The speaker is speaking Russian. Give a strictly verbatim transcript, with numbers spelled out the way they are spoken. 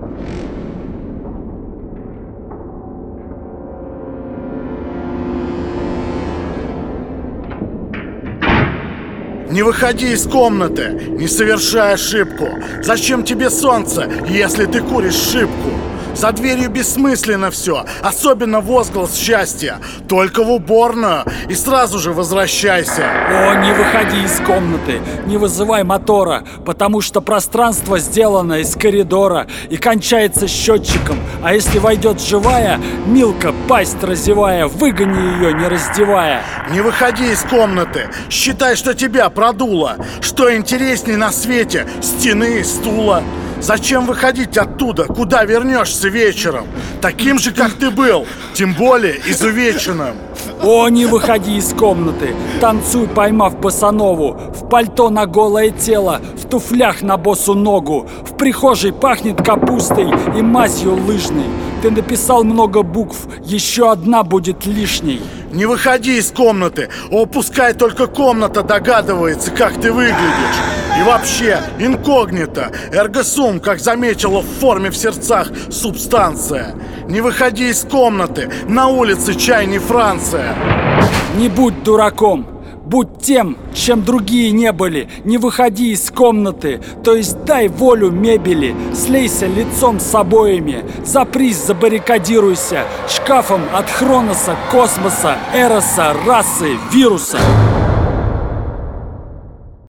Не выходи из комнаты, не совершай ошибку. Зачем тебе солнце, если ты куришь шипку? За дверью бессмысленно все, особенно возглас счастья. Только в уборную и сразу же возвращайся. О, не выходи из комнаты, не вызывай мотора, потому что пространство сделано из коридора и кончается счетчиком. А если войдет живая, Милка, пасть разевая, выгони ее, не раздевая. Не выходи из комнаты, считай, что тебя продуло. Что интересней на свете, стены и стула? Зачем выходить оттуда, куда вернешься вечером? Таким же, как ты был, тем более изувеченным. О, не выходи из комнаты, танцуй, поймав босанову. В пальто на голое тело, в туфлях на босу ногу. В прихожей пахнет капустой и мазью лыжной. Ты написал много букв, еще одна будет лишней. Не выходи из комнаты, о, пускай только комната догадывается, как ты выглядишь. И вообще, инкогнито, эргосум, как заметила в форме в сердцах субстанция. Не выходи из комнаты, на улице чай не Франция. Не будь дураком, будь тем, чем другие не были. Не выходи из комнаты, то есть дай волю мебели. Слейся лицом с обоями, запрись, забаррикадируйся шкафом от Хроноса, космоса, Эроса, расы, вируса.